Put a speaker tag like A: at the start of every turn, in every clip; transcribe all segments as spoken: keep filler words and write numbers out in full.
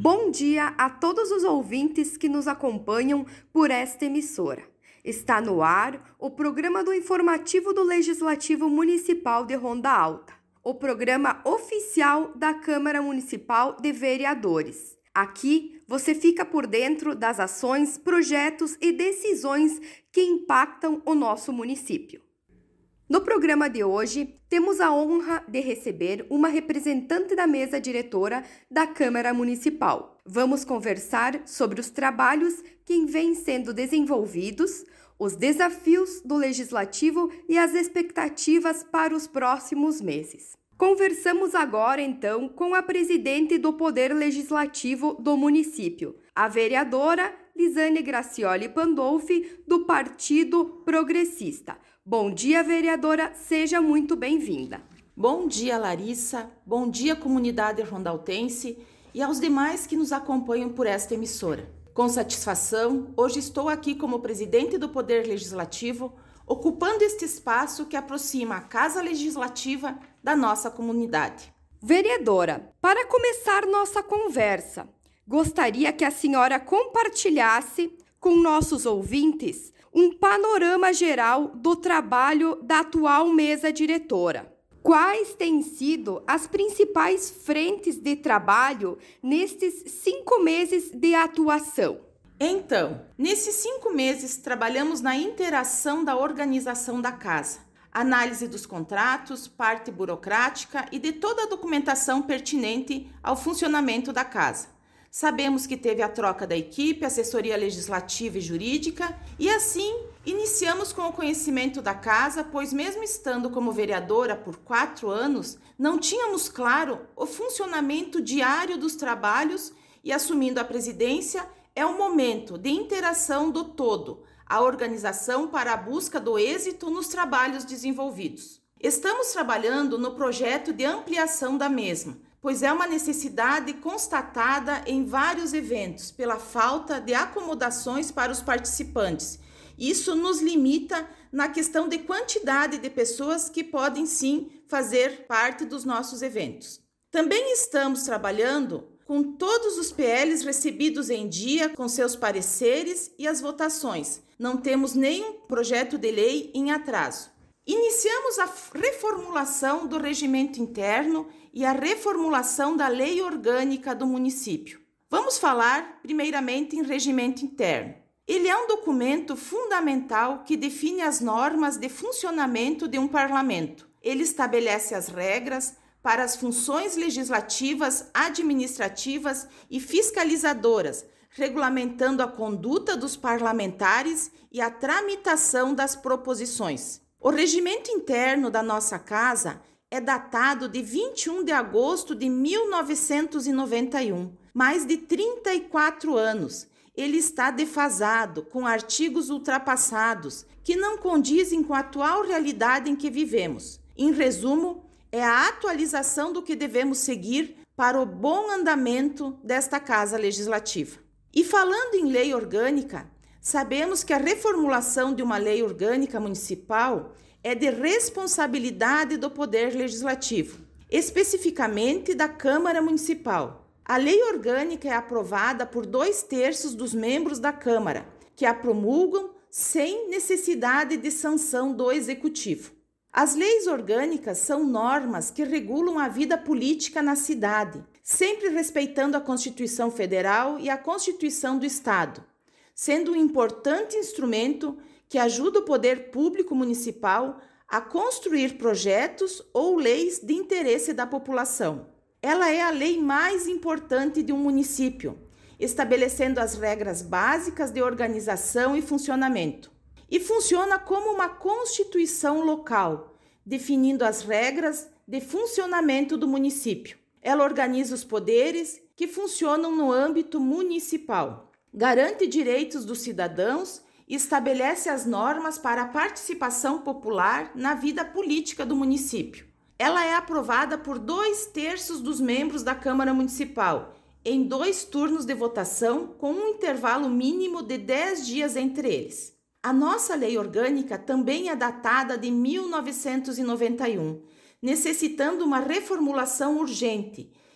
A: Bom dia a todos os ouvintes que nos acompanham por esta emissora. Está no ar o programa do Informativo do Legislativo Municipal de Ronda Alta, o programa oficial da Câmara Municipal de Vereadores. Aqui você fica por dentro das ações, projetos e decisões que impactam o nosso município. No programa de hoje, temos a honra de receber uma representante da mesa diretora da Câmara Municipal. Vamos conversar sobre os trabalhos que vêm sendo desenvolvidos, os desafios do Legislativo e as expectativas para os próximos meses. Conversamos agora, então, com a presidente do Poder Legislativo do município, a vereadora Lisane Gracioli Pandolfi, do Partido Progressista. Bom dia, vereadora, seja muito bem-vinda.
B: Bom dia, Larissa, bom dia, comunidade rondaltense e aos demais que nos acompanham por esta emissora. Com satisfação, hoje estou aqui como presidente do Poder Legislativo, ocupando este espaço que aproxima a Casa Legislativa da nossa comunidade.
A: Vereadora, para começar nossa conversa, gostaria que a senhora compartilhasse com nossos ouvintes um panorama geral do trabalho da atual mesa diretora. Quais têm sido as principais frentes de trabalho nestes cinco meses de atuação?
B: Então, nesses cinco meses, trabalhamos na interação da organização da casa, análise dos contratos, parte burocrática e de toda a documentação pertinente ao funcionamento da casa. Sabemos que teve a troca da equipe, assessoria legislativa e jurídica, e assim iniciamos com o conhecimento da casa, pois mesmo estando como vereadora por quatro anos, não tínhamos claro o funcionamento diário dos trabalhos e assumindo a presidência é o momento de interação do todo, a organização para a busca do êxito nos trabalhos desenvolvidos. Estamos trabalhando no projeto de ampliação da mesma, pois é uma necessidade constatada em vários eventos pela falta de acomodações para os participantes. Isso nos limita na questão de quantidade de pessoas que podem sim fazer parte dos nossos eventos. Também estamos trabalhando com todos os P Ls recebidos em dia, com seus pareceres e as votações. Não temos nenhum projeto de lei em atraso. Iniciamos a reformulação do regimento interno e a reformulação da lei orgânica do município. Vamos falar primeiramente em regimento interno. Ele é um documento fundamental que define as normas de funcionamento de um parlamento. Ele estabelece as regras para as funções legislativas, administrativas e fiscalizadoras, regulamentando a conduta dos parlamentares e a tramitação das proposições. O regimento interno da nossa casa é datado de vinte e um de agosto de mil novecentos e noventa e um, mais de trinta e quatro anos. Ele está defasado, com artigos ultrapassados, que não condizem com a atual realidade em que vivemos. Em resumo, é a atualização do que devemos seguir para o bom andamento desta Casa Legislativa. E falando em lei orgânica, sabemos que a reformulação de uma lei orgânica municipal é de responsabilidade do Poder Legislativo, especificamente da Câmara Municipal. A lei orgânica é aprovada por dois terços dos membros da Câmara, que a promulgam sem necessidade de sanção do Executivo. As leis orgânicas são normas que regulam a vida política na cidade, sempre respeitando a Constituição Federal e a Constituição do Estado, sendo um importante instrumento que ajuda o poder público municipal a construir projetos ou leis de interesse da população. Ela é a lei mais importante de um município, estabelecendo as regras básicas de organização e funcionamento. E funciona como uma constituição local, definindo as regras de funcionamento do município. Ela organiza os poderes que funcionam no âmbito municipal, garante direitos dos cidadãos e estabelece as normas para a participação popular na vida política do município. Ela é aprovada por dois terços dos membros da Câmara Municipal, em dois turnos de votação, com um intervalo mínimo de dez dias entre eles. A nossa lei orgânica também é datada de mil novecentos e noventa e um, necessitando uma reformulação urgente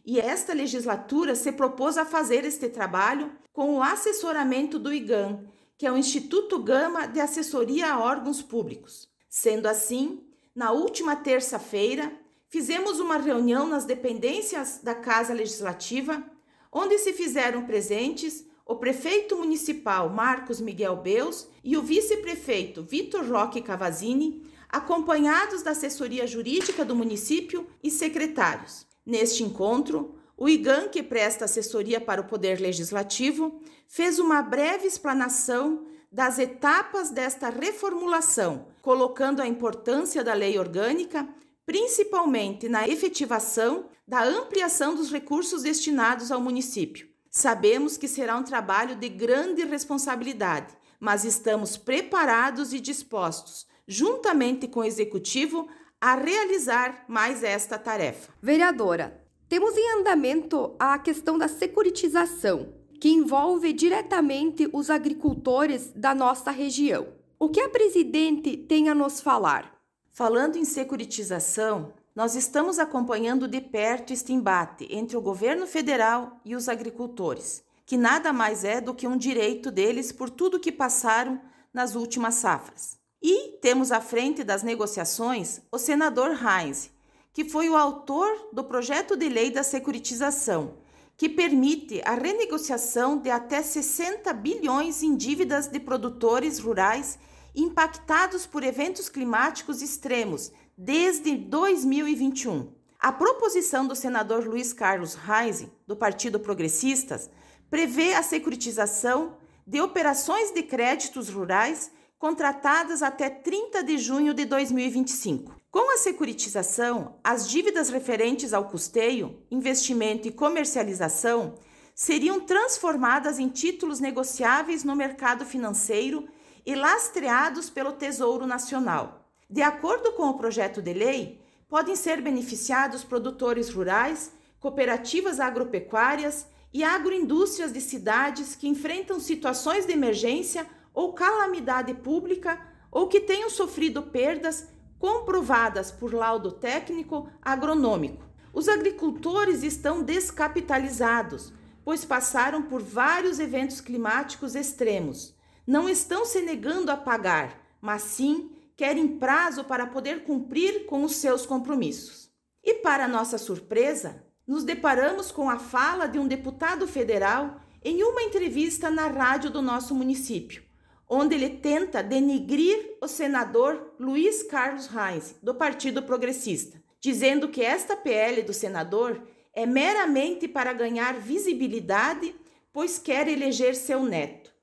B: e esta legislatura se propôs a fazer este trabalho com o assessoramento do IGAM, que é o Instituto Gama de Assessoria a Órgãos Públicos. Sendo assim, na última terça-feira, fizemos uma reunião nas dependências da Casa Legislativa, onde se fizeram presentes o prefeito municipal Marcos Miguel Beus e o vice-prefeito Vitor Roque Cavazini, acompanhados da assessoria jurídica do município e secretários. Neste encontro, o IGAM, que presta assessoria para o Poder Legislativo, fez uma breve explanação das etapas desta reformulação, colocando a importância da lei orgânica, principalmente na efetivação da ampliação dos recursos destinados ao município. Sabemos que será um trabalho de grande responsabilidade, mas estamos preparados e dispostos, juntamente com o Executivo, a realizar mais esta tarefa.
A: Vereadora, temos em andamento a questão da securitização, que envolve diretamente os agricultores da nossa região. O que a presidente tem a nos falar?
B: Falando em securitização, nós estamos acompanhando de perto este embate entre o governo federal e os agricultores, que nada mais é do que um direito deles por tudo que passaram nas últimas safras. E temos à frente das negociações o senador Heinz, que foi o autor do projeto de lei da securitização, que permite a renegociação de até sessenta bilhões em dívidas de produtores rurais impactados por eventos climáticos extremos desde dois mil e vinte e um. A proposição do senador Luiz Carlos Reis, do Partido Progressistas, prevê a securitização de operações de créditos rurais contratadas até trinta de junho de dois mil e vinte e cinco. Com a securitização, as dívidas referentes ao custeio, investimento e comercialização seriam transformadas em títulos negociáveis no mercado financeiro e lastreados pelo Tesouro Nacional. De acordo com o projeto de lei, podem ser beneficiados produtores rurais, cooperativas agropecuárias e agroindústrias de cidades que enfrentam situações de emergência ou calamidade pública ou que tenham sofrido perdas comprovadas por laudo técnico agronômico. Os agricultores estão descapitalizados, pois passaram por vários eventos climáticos extremos. Não estão se negando a pagar, mas sim querem prazo para poder cumprir com os seus compromissos. E para nossa surpresa, nos deparamos com a fala de um deputado federal em uma entrevista na rádio do nosso município, onde ele tenta denigrir o senador Luiz Carlos Reis, do Partido Progressista, dizendo que esta P L do senador é meramente para ganhar visibilidade, pois quer eleger seu neto.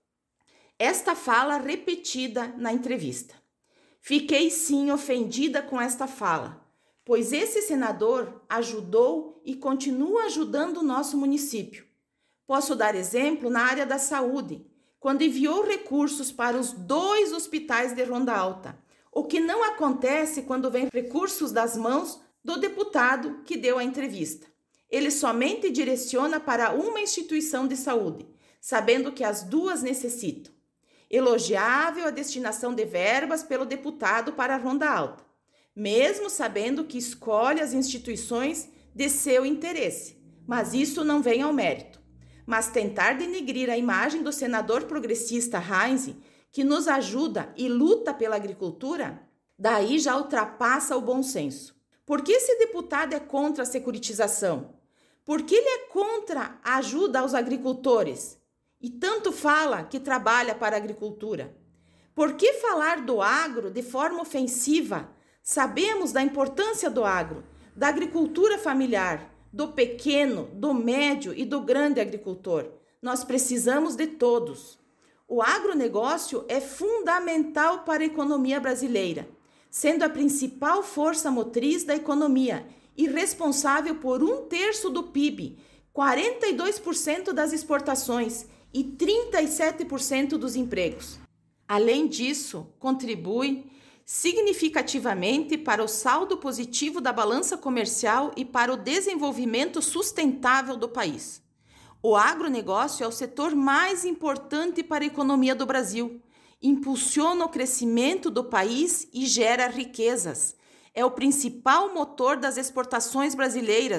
B: Esta fala repetida na entrevista. Fiquei sim ofendida com esta fala, pois esse senador ajudou e continua ajudando o nosso município. Posso dar exemplo na área da saúde, quando enviou recursos para os dois hospitais de Ronda Alta, o que não acontece quando vem recursos das mãos do deputado que deu a entrevista. Ele somente direciona para uma instituição de saúde, sabendo que as duas necessitam. Elogiável a destinação de verbas pelo deputado para a Ronda Alta, mesmo sabendo que escolhe as instituições de seu interesse, mas isso não vem ao mérito. Mas tentar denegrir a imagem do senador progressista Heinz, que nos ajuda e luta pela agricultura, daí já ultrapassa o bom senso. Por que esse deputado é contra a securitização? Por que ele é contra a ajuda aos agricultores? E tanto fala que trabalha para a agricultura. Por que falar do agro de forma ofensiva? Sabemos da importância do agro, da agricultura familiar, do pequeno, do médio e do grande agricultor. Nós precisamos de todos. O agronegócio é fundamental para a economia brasileira, sendo a principal força motriz da economia e responsável por um terço do P I B, quarenta e dois por cento das exportações e trinta e sete por cento dos empregos. Além disso, contribui significativamente para o saldo positivo da balança comercial e para o desenvolvimento sustentável do país. O agronegócio é o setor mais importante para a economia do Brasil, impulsiona o crescimento do país e gera riquezas. É o principal motor das exportações brasileiras,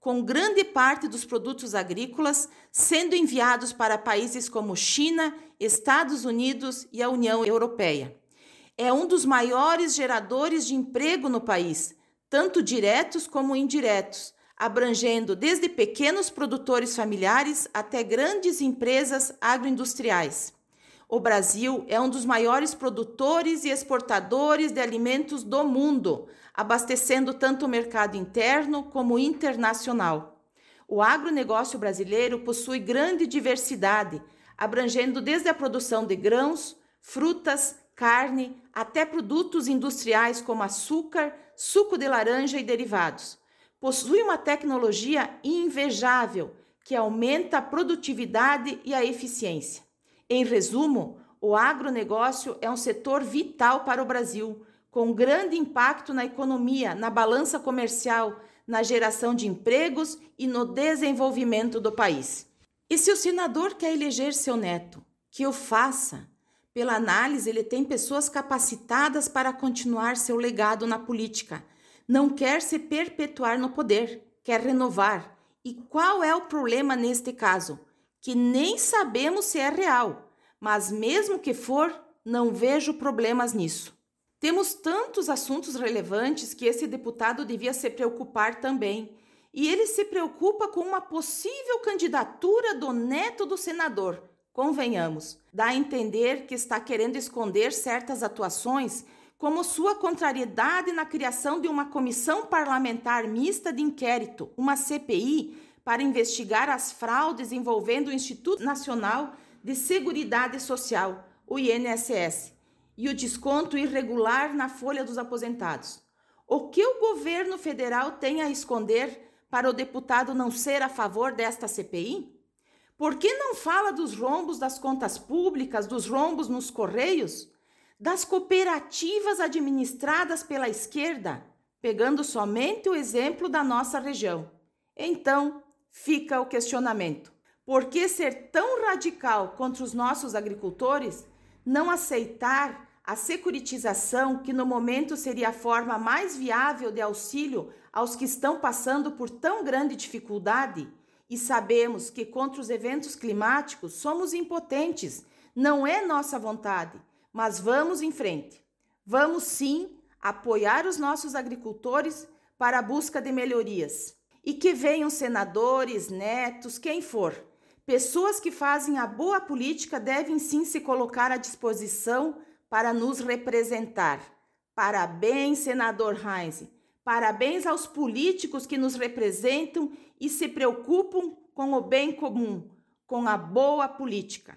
B: com grande parte dos produtos agrícolas sendo enviados para países como China, Estados Unidos e a União Europeia. É um dos maiores geradores de emprego no país, tanto diretos como indiretos, abrangendo desde pequenos produtores familiares até grandes empresas agroindustriais. O Brasil é um dos maiores produtores e exportadores de alimentos do mundo, abastecendo tanto o mercado interno como o internacional. O agronegócio brasileiro possui grande diversidade, abrangendo desde a produção de grãos, frutas, carne, até produtos industriais como açúcar, suco de laranja e derivados. Possui uma tecnologia invejável que aumenta a produtividade e a eficiência. Em resumo, o agronegócio é um setor vital para o Brasil, com grande impacto na economia, na balança comercial, na geração de empregos e no desenvolvimento do país. E se o senador quer eleger seu neto, que o faça. Pela análise, ele tem pessoas capacitadas para continuar seu legado na política. Não quer se perpetuar no poder, quer renovar. E qual é o problema neste caso? Que nem sabemos se é real, mas mesmo que for, não vejo problemas nisso. Temos tantos assuntos relevantes que esse deputado devia se preocupar também. E ele se preocupa com uma possível candidatura do neto do senador. Convenhamos, dá a entender que está querendo esconder certas atuações, como sua contrariedade na criação de uma comissão parlamentar mista de inquérito, uma C P I, para investigar as fraudes envolvendo o Instituto Nacional de Seguridade Social, o I N S S, e o desconto irregular na folha dos aposentados. O que o governo federal tem a esconder para o deputado não ser a favor desta C P I? Por que não fala dos rombos das contas públicas, dos rombos nos Correios, das cooperativas administradas pela esquerda, pegando somente o exemplo da nossa região? Então, fica o questionamento. Por que ser tão radical contra os nossos agricultores, não aceitar a securitização, que no momento seria a forma mais viável de auxílio aos que estão passando por tão grande dificuldade? E sabemos que contra os eventos climáticos somos impotentes, não é nossa vontade, mas vamos em frente. Vamos sim apoiar os nossos agricultores para a busca de melhorias. E que venham senadores, netos, quem for. Pessoas que fazem a boa política devem sim se colocar à disposição para nos representar. Parabéns, senador Heinz. Parabéns aos políticos que nos representam e se preocupam com o bem comum, com a boa política.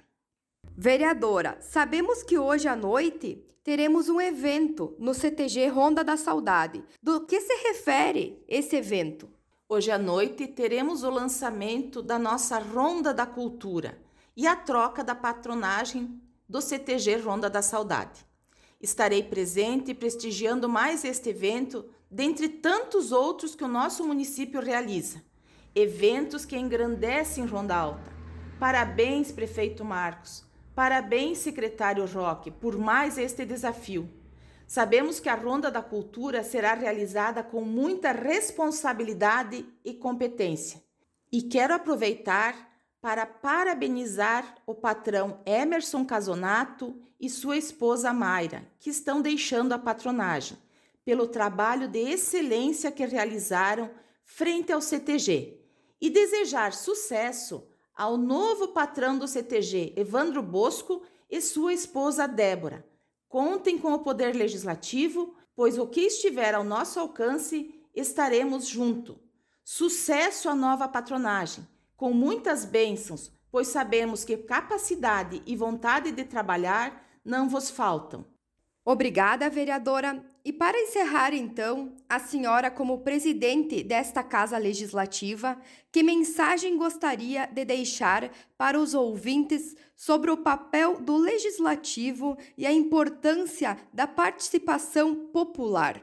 A: Vereadora, sabemos que hoje à noite teremos um evento no C T G Ronda da Saudade. Do que se refere esse evento?
B: Hoje à noite teremos o lançamento da nossa Ronda da Cultura e a troca da patronagem do C T G Ronda da Saudade. Estarei presente prestigiando mais este evento, dentre tantos outros que o nosso município realiza. Eventos que engrandecem Ronda Alta. Parabéns, prefeito Marcos. Parabéns, secretário Roque, por mais este desafio. Sabemos que a Ronda da Cultura será realizada com muita responsabilidade e competência. E quero aproveitar para parabenizar o patrão Emerson Casonato e sua esposa Mayra, que estão deixando a patronagem, pelo trabalho de excelência que realizaram frente ao C T G. E desejar sucesso ao novo patrão do C T G, Evandro Bosco, e sua esposa Débora. Contem com o Poder Legislativo, pois o que estiver ao nosso alcance, estaremos junto. Sucesso à nova patronagem, com muitas bênçãos, pois sabemos que capacidade e vontade de trabalhar não vos faltam.
A: Obrigada, vereadora. E para encerrar, então, a senhora, como presidente desta Casa Legislativa, que mensagem gostaria de deixar para os ouvintes sobre o papel do Legislativo e a importância da participação popular?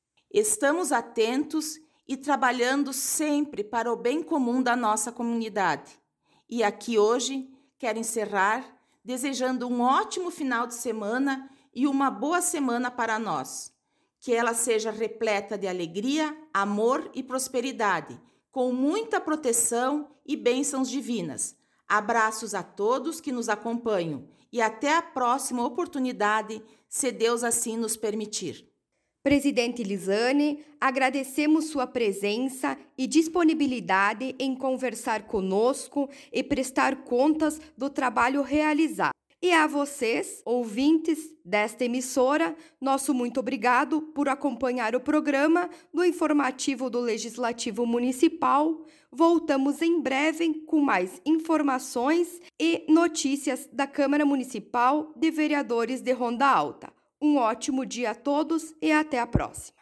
B: Estamos atentos e trabalhando sempre para o bem comum da nossa comunidade. E aqui hoje quero encerrar desejando um ótimo final de semana e uma boa semana para nós. Que ela seja repleta de alegria, amor e prosperidade, com muita proteção e bênçãos divinas. Abraços a todos que nos acompanham e até a próxima oportunidade, se Deus assim nos permitir.
A: Presidente Lisane, agradecemos sua presença e disponibilidade em conversar conosco e prestar contas do trabalho realizado. E a vocês, ouvintes desta emissora, nosso muito obrigado por acompanhar o programa do Informativo do Legislativo Municipal. Voltamos em breve com mais informações e notícias da Câmara Municipal de Vereadores de Ronda Alta. Um ótimo dia a todos e até a próxima.